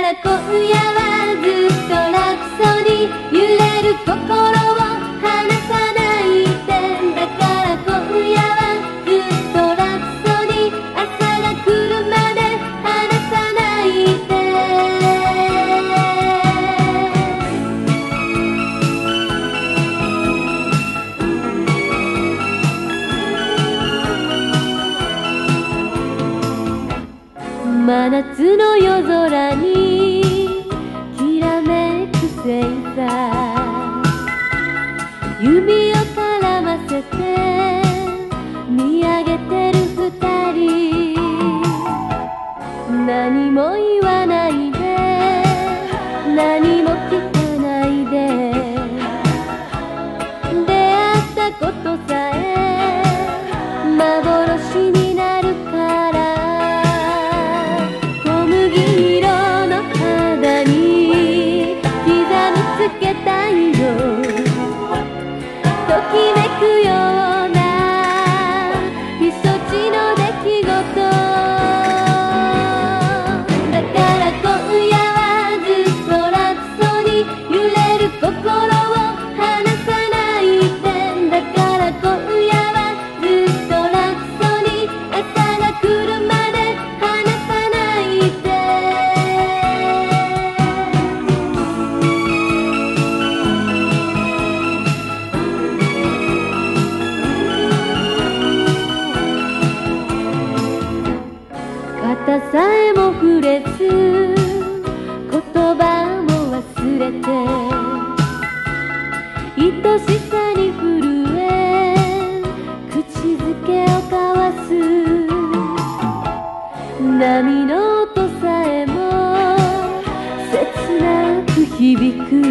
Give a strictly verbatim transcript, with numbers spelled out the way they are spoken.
から今夜はずっとラプソディ揺れる心を離さないで。だから今夜はずっとラプソディ朝が来るまで離さないで。真夏の夜空にきらめく星座、指を絡ませて見上げてる二人、何も言わないで何も聞かないで、出会ったことさえ幻になるから、小麦色の肌に刻みつけたいよ、ときめくような避暑地の出来事。だから今夜はずっとラプソディ揺れる心を離さないで。だから今夜はずっとラプソディ朝が来るまで離さないで。肩さえも触れず言葉も忘れて、愛しさに震え口づけを交わす、波の音さえも切なく響く。